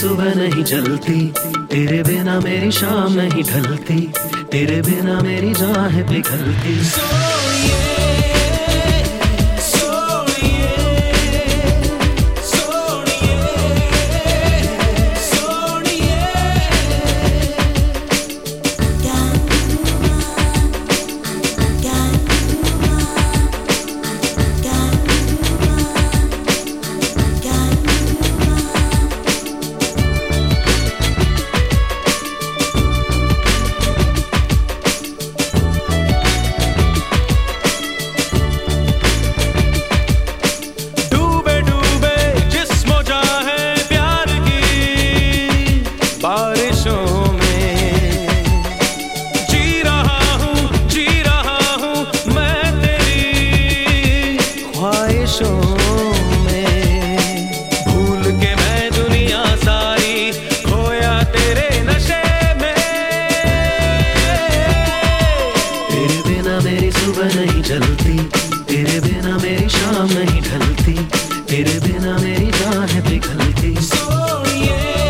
सुबह नहीं जलती, तेरे बिना मेरी शाम नहीं ढलती, तेरे बिना मेरी जान है पिघलती। बारिशों में जी रहा हूँ मैं तेरी ख्वाहिशों में। भूल के मैं दुनिया सारी खोया तेरे नशे में। तेरे बिना मेरी सुबह नहीं जलती, तेरे बिना मेरी शाम नहीं ढलती, तेरे बिना मेरी जान है पिघलती। सोनिए